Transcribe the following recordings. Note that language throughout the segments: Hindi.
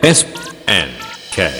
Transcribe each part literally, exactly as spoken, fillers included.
S N K.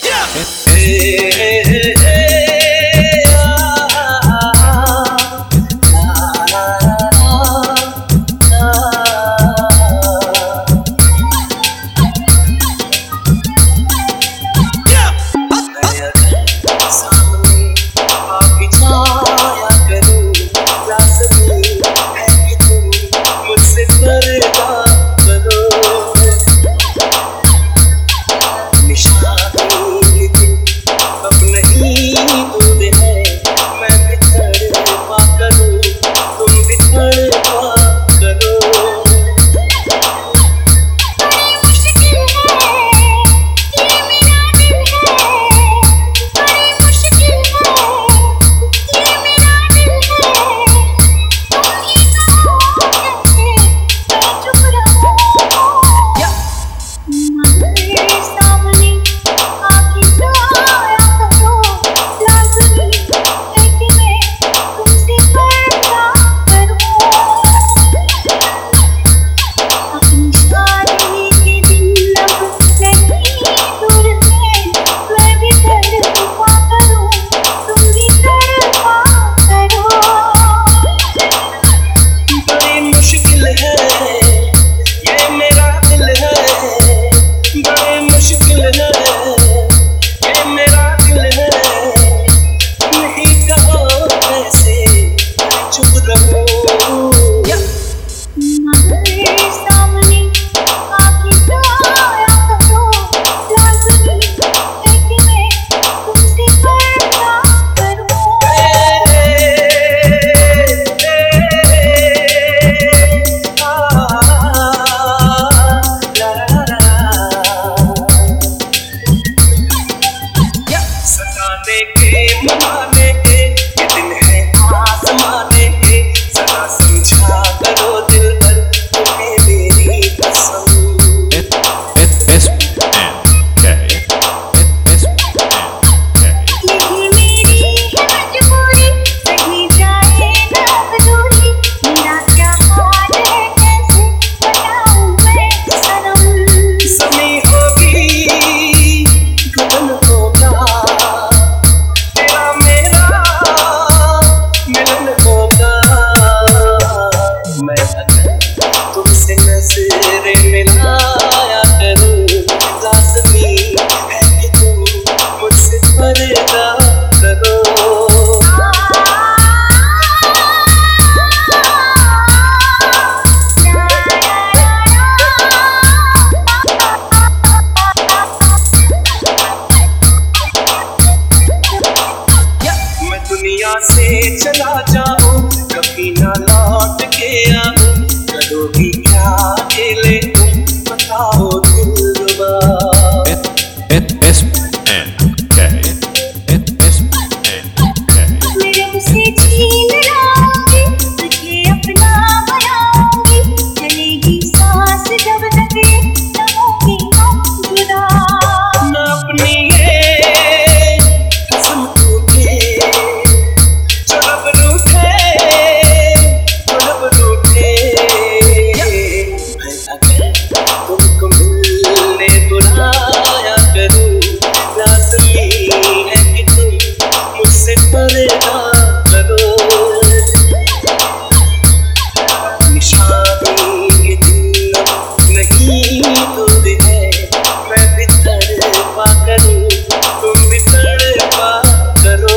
मनाने के ये दिन है आसमाने के, सदा समझा करो दिल भर तुम्हें मेरी कसम। S N K S N K यही मेरी है मजबूरी, सही जाए ना दूरी, मेरा क्या हाल है कैसे बताऊं मैं सनम। समी होगी गगन होगा, तुमसे नजरें मिलाया करूं, लाज़मी है कि तुम मुझसे पर्दा करो। मैं दुनिया से चला जाऊं, कभी ना लौट के आऊं, करोगी क्या अकेले तुम बताओ दिलरुबा। S N K S N K मेरे मुझसे छीन लाओगी, तुझे अपना बनाऊंगी, चलेगी सांस जब तक ये न होगी हम जुदा। मैं अपनी ये कसम टूटे, जो रब रूठे जो रब रूठे, तुमको मिलने बुलाया करूं, लाज़मी है कि तुम मुझसे पर्दा करो। निशानी ये दिल नहीं दूर है, मैं भी तड़पा करूं, तुम भी तड़पा करो।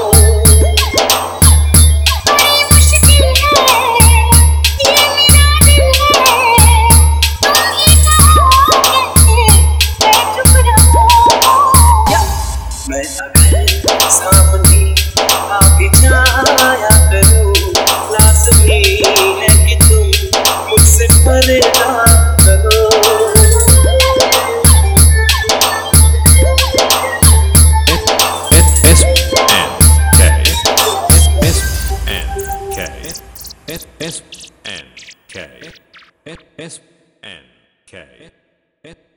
मैं अगर सामने आके जाया करूं, लाज़मी है कि तुम मुझसे पर्दा करो। S N K S N K S N K S N K